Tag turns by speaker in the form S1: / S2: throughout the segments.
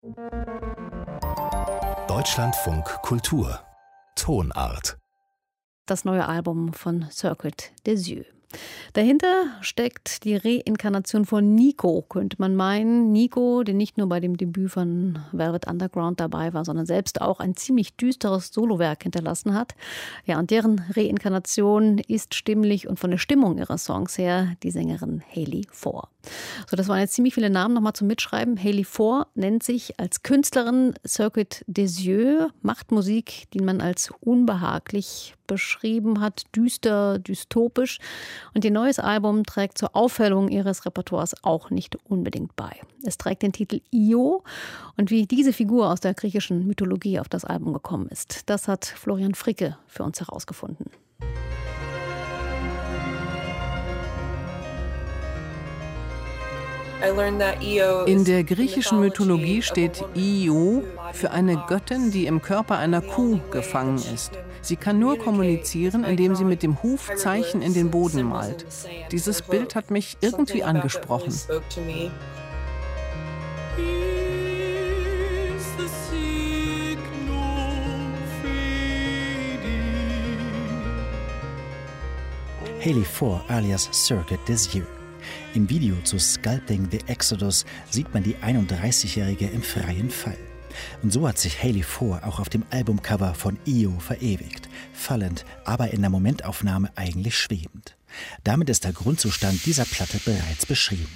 S1: Deutschlandfunk Kultur Tonart.
S2: Das neue Album von Circuit des Yeux. Dahinter steckt die Reinkarnation von Nico, könnte man meinen. Nico, der nicht nur bei dem Debüt von Velvet Underground dabei war, sondern selbst auch ein ziemlich düsteres Solowerk hinterlassen hat. Ja, und deren Reinkarnation ist stimmlich und von der Stimmung ihrer Songs her die Sängerin Haley Four. So, das waren jetzt ziemlich viele Namen nochmal zum Mitschreiben. Haley Four nennt sich als Künstlerin Circuit des Yeux, macht Musik, die man als unbehaglich beschrieben hat, düster, dystopisch. Und ihr neues Album trägt zur Aufhellung ihres Repertoires auch nicht unbedingt bei. Es trägt den Titel Io. Und wie diese Figur aus der griechischen Mythologie auf das Album gekommen ist, das hat Florian Fricke für uns herausgefunden.
S3: In der griechischen Mythologie steht Io für eine Göttin, die im Körper einer Kuh gefangen ist. Sie kann nur kommunizieren, indem sie mit dem Huf Zeichen in den Boden malt. Dieses Bild hat mich irgendwie angesprochen.
S4: Haley Four alias Circuit des Yeux. Im Video zu Sculpting the Exodus sieht man die 31-Jährige im freien Fall. Und so hat sich Haley Four auch auf dem Albumcover von Io verewigt. Fallend, aber in der Momentaufnahme eigentlich schwebend. Damit ist der Grundzustand dieser Platte bereits beschrieben.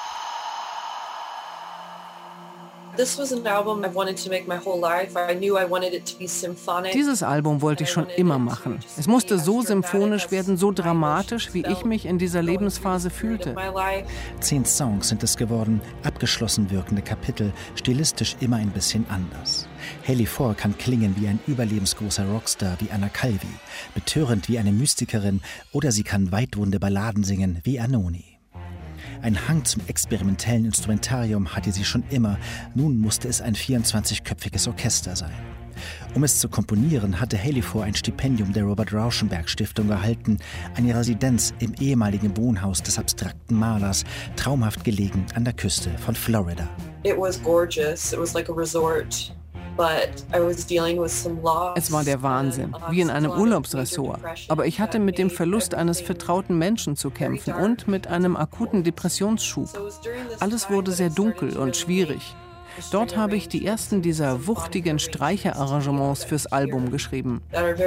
S3: Dieses Album wollte ich schon immer machen. Es musste so symphonisch werden, so dramatisch, wie ich mich in dieser Lebensphase fühlte.
S4: 10 Songs sind es geworden, abgeschlossen wirkende Kapitel, stilistisch immer ein bisschen anders. Haley Four kann klingen wie ein überlebensgroßer Rockstar wie Anna Calvi, betörend wie eine Mystikerin oder sie kann weitwunde Balladen singen wie Anoni. Ein Hang zum experimentellen Instrumentarium hatte sie schon immer, nun musste es ein 24-köpfiges Orchester sein. Um es zu komponieren, hatte Haley Four ein Stipendium der Robert-Rauschenberg-Stiftung erhalten, eine Residenz im ehemaligen Wohnhaus des abstrakten Malers, traumhaft gelegen an der Küste von Florida.
S3: It was gorgeous. It was like a resort. Es war der Wahnsinn, wie in einem Urlaubsressort. Aber ich hatte mit dem Verlust eines vertrauten Menschen zu kämpfen und mit einem akuten Depressionsschub. Alles wurde sehr dunkel und schwierig. Dort habe ich die ersten dieser wuchtigen Streicherarrangements fürs Album geschrieben.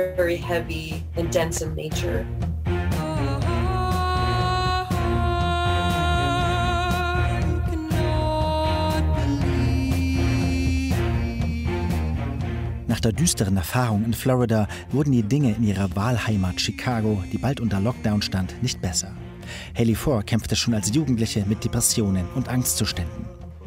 S4: Nach der düsteren Erfahrung in Florida wurden die Dinge in ihrer Wahlheimat Chicago, die bald unter Lockdown stand, nicht besser. Haley Four kämpfte schon als Jugendliche mit Depressionen und Angstzuständen.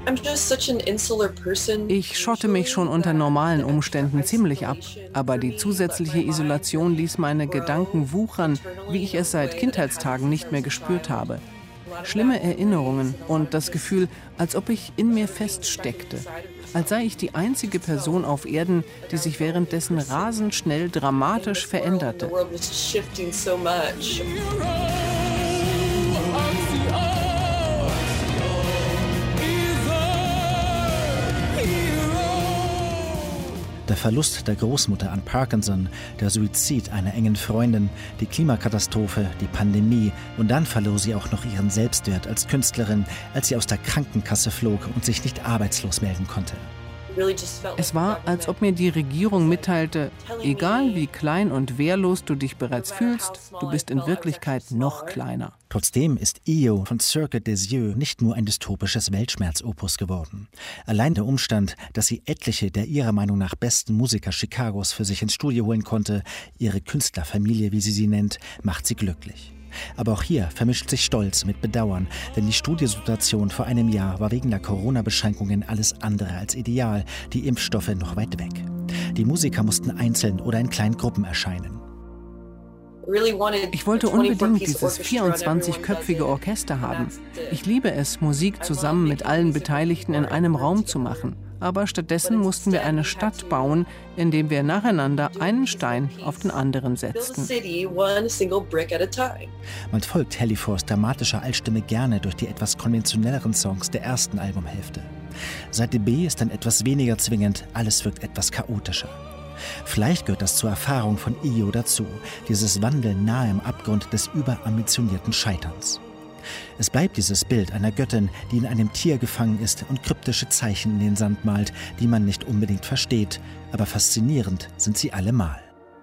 S3: Ich schotte mich schon unter normalen Umständen ziemlich ab, aber die zusätzliche Isolation ließ meine Gedanken wuchern, wie ich es seit Kindheitstagen nicht mehr gespürt habe. Schlimme Erinnerungen und das Gefühl, als ob ich in mir feststeckte. Als sei ich die einzige Person auf Erden, die sich währenddessen rasend schnell dramatisch veränderte.
S4: Der Verlust der Großmutter an Parkinson, der Suizid einer engen Freundin, die Klimakatastrophe, die Pandemie und dann verlor sie auch noch ihren Selbstwert als Künstlerin, als sie aus der Krankenkasse flog und sich nicht arbeitslos melden konnte.
S3: Es war, als ob mir die Regierung mitteilte, egal wie klein und wehrlos du dich bereits fühlst, du bist in Wirklichkeit noch kleiner.
S4: Trotzdem ist Io von Circuit des Yeux nicht nur ein dystopisches Weltschmerzopus geworden. Allein der Umstand, dass sie etliche der ihrer Meinung nach besten Musiker Chicagos für sich ins Studio holen konnte, ihre Künstlerfamilie, wie sie nennt, macht sie glücklich. Aber auch hier vermischt sich Stolz mit Bedauern, denn die Studiosituation vor einem Jahr war wegen der Corona-Beschränkungen alles andere als ideal, die Impfstoffe noch weit weg. Die Musiker mussten einzeln oder in kleinen Gruppen erscheinen.
S3: Ich wollte unbedingt dieses 24-köpfige Orchester haben. Ich liebe es, Musik zusammen mit allen Beteiligten in einem Raum zu machen. aber stattdessen mussten wir eine Stadt bauen, indem wir nacheinander einen Stein auf den anderen setzten.
S4: Man folgt Hallyfors dramatischer Altstimme gerne durch die etwas konventionelleren Songs der ersten Albumhälfte. Seite B ist dann etwas weniger zwingend, alles wirkt etwas chaotischer. Vielleicht gehört das zur Erfahrung von Io dazu, dieses Wandeln nahe im Abgrund des überambitionierten Scheiterns. Es bleibt dieses Bild einer Göttin, die in einem Tier gefangen ist und kryptische Zeichen in den Sand malt, die man nicht unbedingt versteht, aber faszinierend sind sie allemal.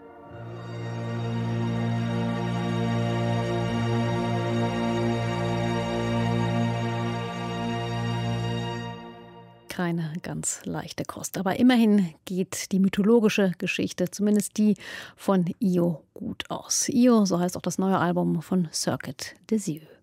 S2: Keine ganz leichte Kost. Aber immerhin geht die mythologische Geschichte, zumindest die von Io, gut aus. Io, so heißt auch das neue Album von Circuit des Yeux.